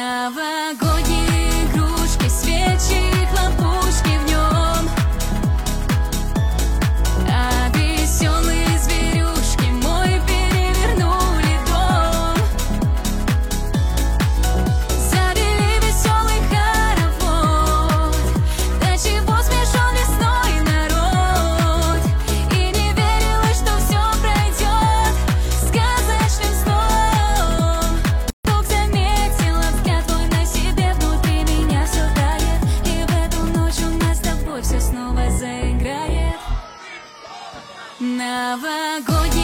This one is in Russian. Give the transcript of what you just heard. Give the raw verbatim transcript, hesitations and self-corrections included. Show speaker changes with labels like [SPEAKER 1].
[SPEAKER 1] Новогодние игрушки, свечи, хлопушки в нем, а веселые зверюшки мой перевернули дом. Завели веселый хоровод, до чего смешон весной народ, и не верилось, что все пройдет сказочным сном. Вдруг заметила взгляд твой на себе, внутри меня все тает, и в эту ночь у нас с тобой все снова заиграет. Новогодний